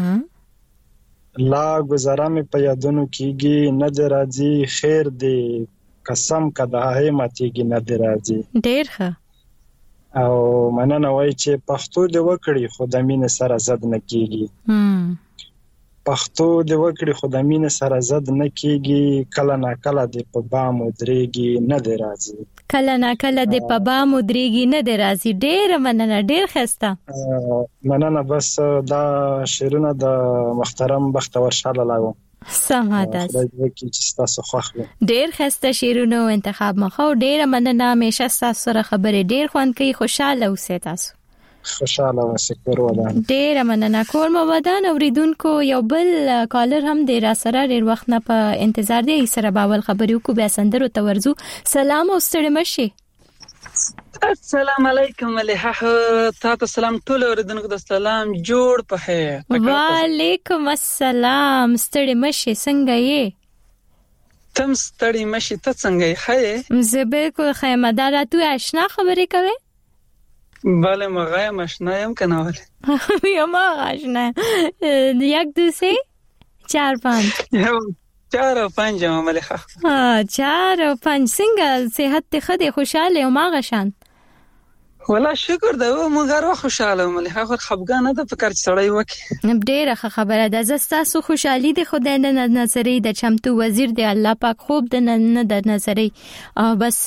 لا گذرا مې په یادونو کېږي نه دی راځي خیر دی قسم کده هي ماتيږي نه دی راځي. ډېر ښه. او مننه وای چې پښتو دې وکړي خو د مين سره زد نه کیږي. پښتو دې وکړي خو د مين سره زد نه کیږي کله نا کله دې په بام ودرېږي نه دی راځي. کله نا کله دې په بام ودرېږي نه دی راځي. ډېر مننه ډېر خسته. مننه بس دا شعرونه د محترم بختور شاله لاو سماده ډېر خسته شیرونو انتخاب مخه ډېر مننه. همیشه تاسو سره خبرې ډېر خوند کوي. خوشاله اوسئ تاسو. خوشاله اوسئ کور ودان. ډېر مننه کور مو ودان. اوریدونکو یو بل کالر هم د را سره ډېر وخت نه په انتظار دی. سره باول خبرې کو بیا سندرو ته ورزو. سلام او ستړي مشه. السلام علیکم مليحه تاسو سلام ټول اوریدونکو د سلام جوړ په خیر. وعلیکم السلام ستړي مشه څنګه یې؟ تم ستړي مشه ته څنګه یې؟ خیر زه بالکل خیمه دار ته آشنا خبرې کوي. بله مغه مشنا یم کنه ولی یم آشنا یک دو سه چار پنج چار او پنج مليحه. ها چار او پنج څنګه صحت خدای خوشاله او ما غشان؟ ولا شکر دا مونږ هر وخت خوشاله مليحه خو خفګان ده فکر سړی وکي. ډیره خبره ده. زستاسو خوشحالي ده خدای نه نظرې د چمتو وزیر دی الله پاک خوب د نه د نظرې بس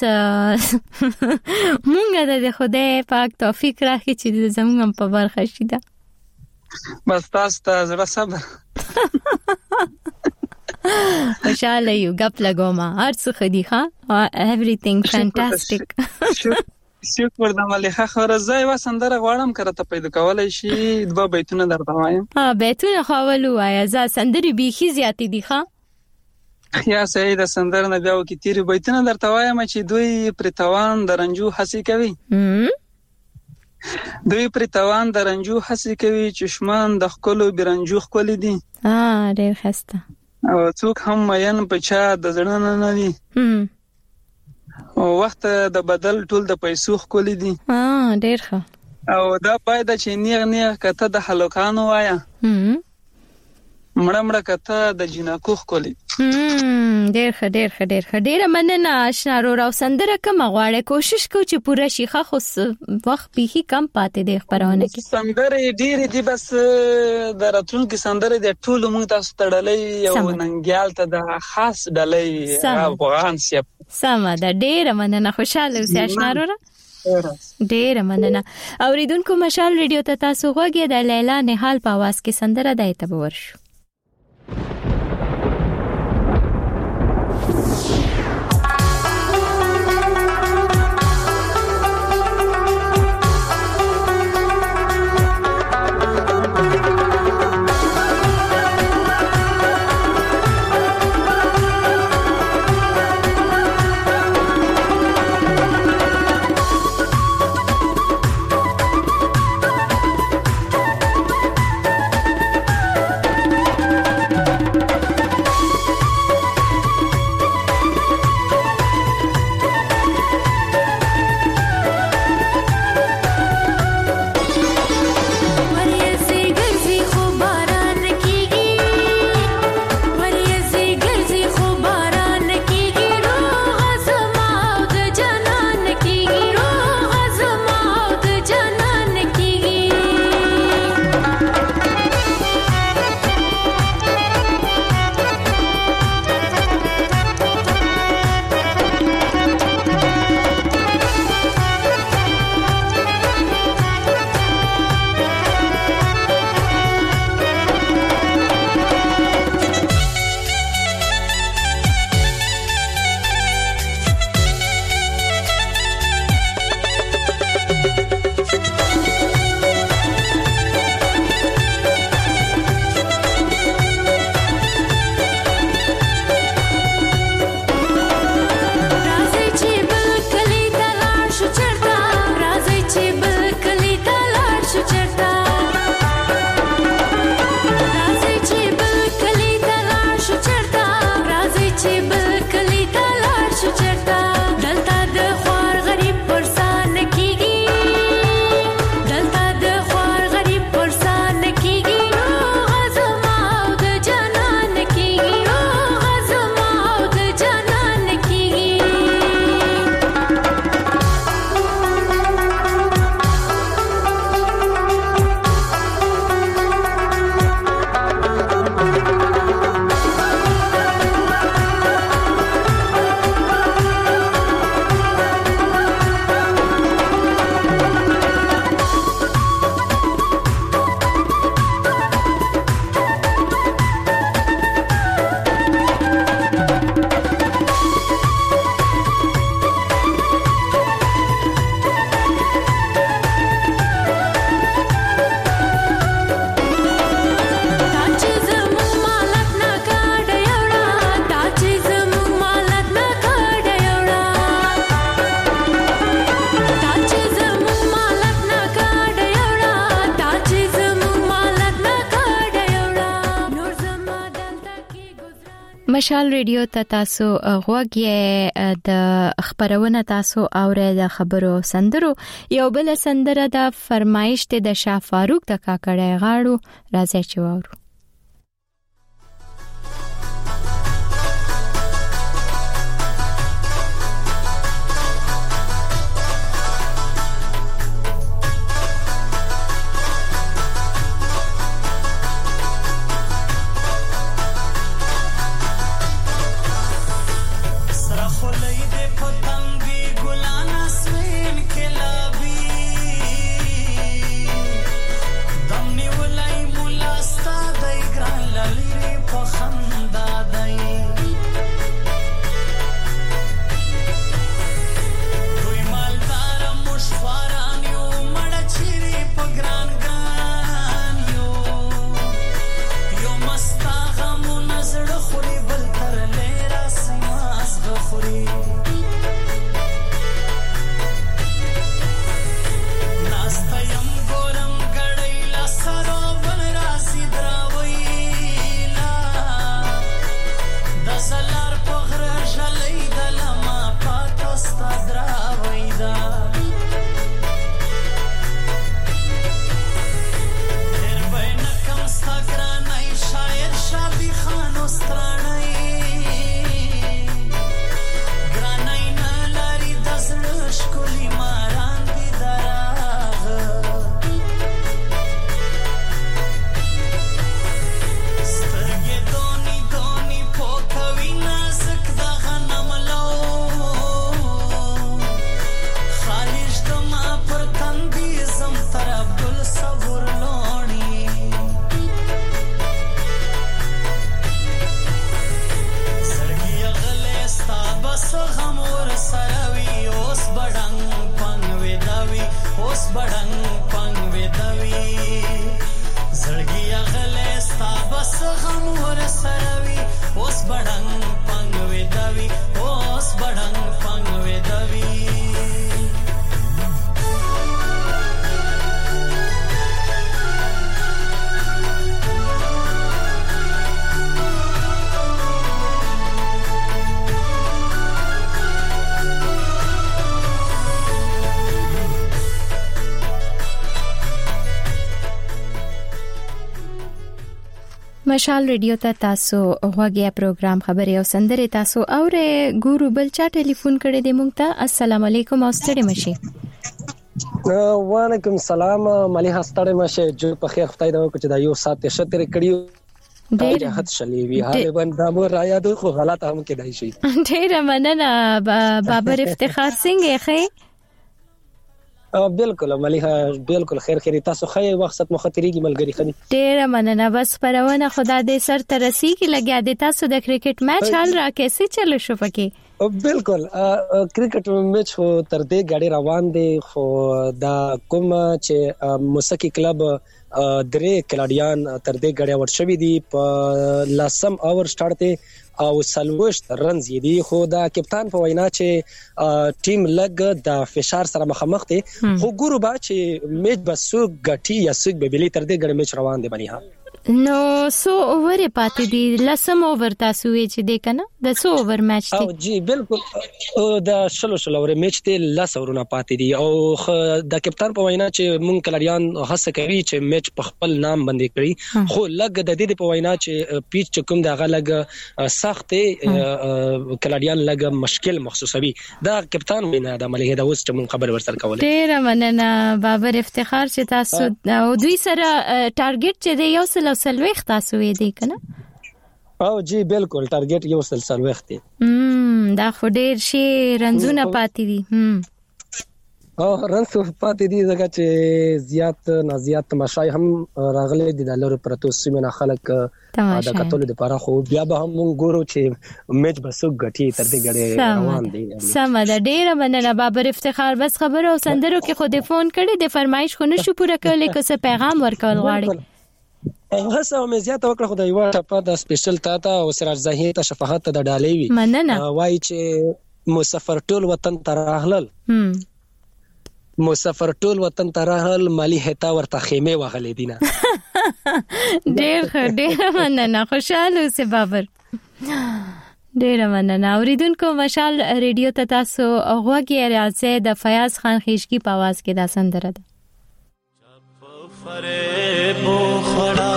مونږ د خدای پاک توفیق راکړي چې زموږ په برخه شي ده. بس تاسو ته زړه صبر. خوشاله یو غپ لګوما هر څه خدي ښه everything fantastic. شکر د مليحه خبره زای و سندره غواړم کړه ته پیدا کولای شي دوه بیتونه درته وایم. ها بیتونه خاولو وایا ز سندري بيخي زیاتې دي ښا یا سید د سندره نه بیا وکي تیری بیتونه درته وایم چې دوی پرتوان درنجو حسي کوي. دوی پرتوان درنجو حسي کوي چشمان د خپل برنجو خپل دي. ها ډېر خسته او څوک هم مین په چا د زړه نه نه دي. او وخت د بدل ټول د پیسو خپل دي. ها ډېر ښه او دا باید چې نیغ نیغ کته د حلقانو وایا. مړه مړه کته د جنکو خپل دي. هم ډېر ښه ډېر ښه ډېر ښه ډېر مننه آشنا رو راو سندره کوم غواړې کوشش کو چې پوره شيخه خو وخت به کم پاتې دی خبرونه کې. سندره ډېر دي بس د راتلونکو سندره د ټول موږ تاسو تړلې یو ننګیال ته د خاص ډلې افغان سیب سما دا ډېر مننه خوشاله اوسې آشنا رو ډېر مننه. اوریدونکو مشال ریډیو ته تاسو غوږی د لیلا نهال په आवाज کې سندره د اعتبار شو. مشال ریډیو ته تاسو غوږی د خبرونه تاسو اوره د خبرو سندرو یو بل سندره د فرمایش ته د شاه فاروق د کاکړی غاړو راځي چې وورو. Stop. مشال ریډیو ته تاسو غوږی پروګرام خبري او سندره تاسو اوره ګورو بل چا ټلیفون کړی دی مونږ ته. السلام علیکم او ستړي مشي. وعلیکم السلام مليحه ستړي مشه جو په خیر خدای دا کو چې دا یو سات شتر کړیو ډېر حد شلې وی حال باندې مو را یاد خو غلط هم کېدای شي. ډېر مننه بابر افتخار څنګه ښه؟ بالکل مليحه بالکل خیر خیر تاسو خې وخت مخاطريږي ملګری خني. ډېر مننه بس پرونه خدا دې سر ترسي کې لګیا دې تاسو د کرکټ میچ حال را کیسه چلو شو پکې؟ بالکل کرکټ میچ هو تر دې غاډي روان دي خو دا کوم چې موسیقي کلب درې کلاډیان تر دې غاډي ورشوي دي په لاسم اور سٹارټ ته او سلوشت رنز دي خو دا کپتان په وینا چې ټیم لګ د فشار سره مخامخ دي خو ګورو با چې میچ بسو غټي یا سګ به بلی تر دې غاډي میچ روان دي بني ها نو سو اوور پاتې دي لسم اوور تاسو یې چې دی کنه د سو اوور میچ دی او جی بالکل د شلو شلو اوور میچ دی لس اورونه پاتې دي او د کپتان په وینا چې مونږ کلاریان هڅه کوي چې میچ په خپل نام باندې کړی خو لګ د دې په وینا چې پیچ کوم د غلګ سخت کلاریان لګ مشکل محسوسوي دا کپتان وینا د ملګری د اوس چې مونږ خبر ورسره کولای ډیر مننه بابر افتخار چې تاسو او دوی سره ټارګټ چې دی یو سل سلويخ تاسو یې دی کنه او جی بالکل ټارګټ یو سل سلويخ دی هم دا خو ډیر شي رنزونه پاتې دي هم او رنز پاتې دي ځکه چې زیات نه زیات تماشای هم راغلي دي د لور پرتو سیمه خلک دا کتل د پاره خو بیا به هم ګورو چې میچ بسو غټي تر دې غړي روان دي سم دا ډیر مننه بابر افتخار بس خبر او سندرو کې خو دې فون کړي د فرمایش خو نشو پوره کولای که څه پیغام ورکول غواړي هڅه مې زیاته وکړه خو دا یو ټاپه د سپیشل تا ته او سراج زاهي ته شفاعت د ډالۍ وی مننه وای چې مسافر ټول وطن ته راغلل مسافر ټول وطن ته راغلل مالی هتا ورته خیمه وغلې دینه ډېر ډېر مننه خوشاله اوسې بابر ډېر مننه اوریدونکو مشال ریډیو ته تاسو غوږی راځي د فیاض خان خیشکی په आवाज کې دا سندره ده فریبو خړا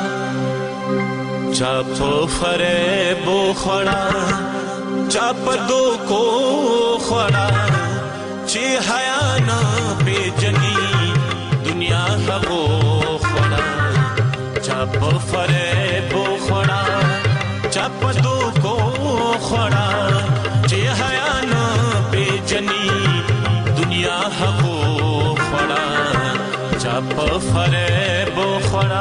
چاپ فریبو خړا چاپ دو کو خړا چې حیا نه پیجنی دنیا هغو خړا چاپ فریبو خړا چاپ دو کو خړا چې حیا نه پیجنی دنیا هغو خړا چاپ فریب خورا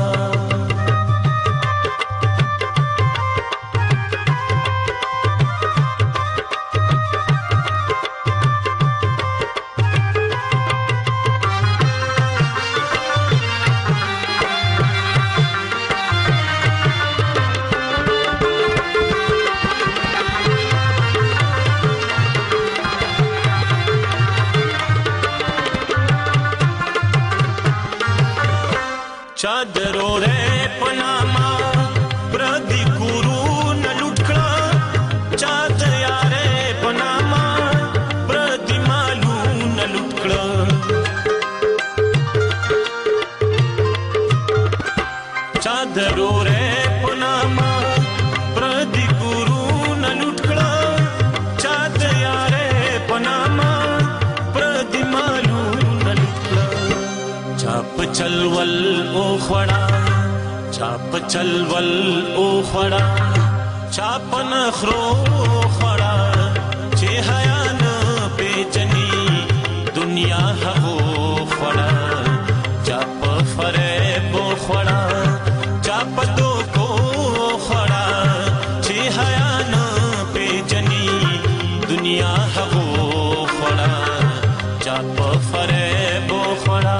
चादरो रे पनामा प्रदी गुरु न लुटकड़ा चाद यारे पनामा प्रदी मालू न लुटकड़ा चादरो रे पनामा प्रदी गुरु न लुटकड़ा चाद यारे पनामा प्रदी मालू न लुटकड़ा चाप चलवल ओ खड़ा चाप चलवल ओ खड़ा चाप नखरो खड़ा चे हयान बेचनी दुनिया हवो खड़ा चाप फरेब खड़ा चाप दो को खड़ा चे हयान बेचनी दुनिया हवो खड़ा चाप फरेब खड़ा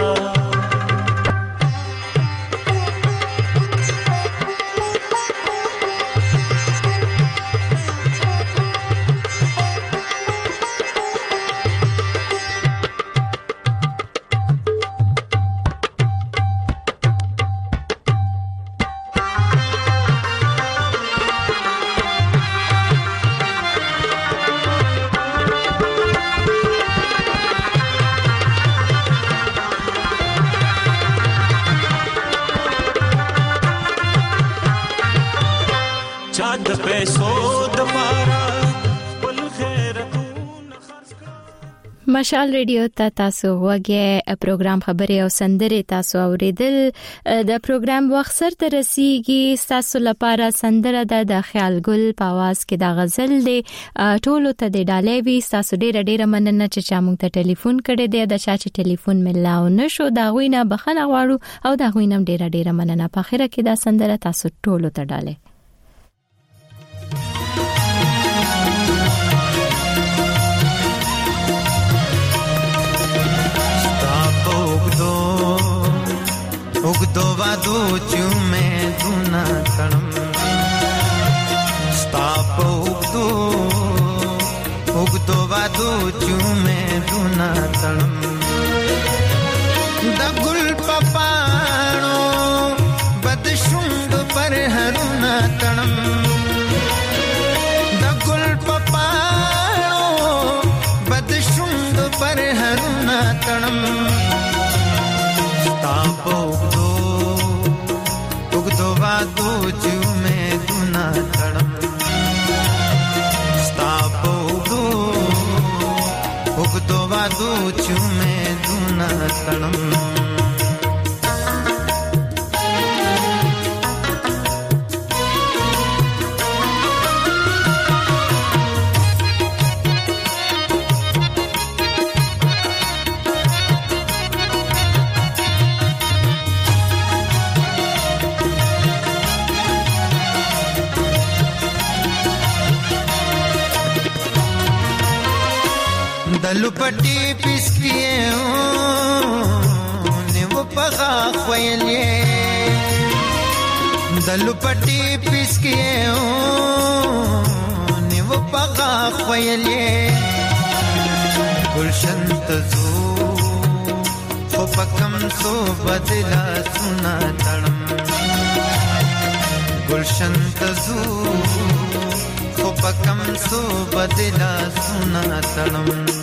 مشال ریډیو ته تاسو وګورئ پروګرام خبري او سندري تاسو اوریدل د پروګرام وخت سره تر رسیدي تاسو لپاره سندره د خیال ګل په आवाज کې د غزل دی ټولو ته د ډالې وی تاسو ډیره ډیره مننه چې چا مونږ ته ټلیفون کړی دی د چا چې ټلیفون ملاو نشو دا غوینه بخنه غواړو او دا غوینم ډیره ډیره مننه په اخره کې دا سندره تاسو ټولو ته ډالې उगदो वादो चुमे दुना तणम स्ताप उगदो उगदो वादो चुमे दुना तणम दगुल पपाणो बदशुंड पर हरुना तणम दगुल पपाणो बदशुंड पर हरुना तणम तापो उगदो उगदो वादो चुमे दुना तणम तापो उगदो उगदो वादो चुमे दुना तणम दलुपटी पिसकिए ने वो पगा खोयले दलुपटी पिसकिए ने वो पगा खोयले गुलशन तजो खो पकम सो बदला सुना तणम गुलशन तजो खो पकम सो बदला सुना तणम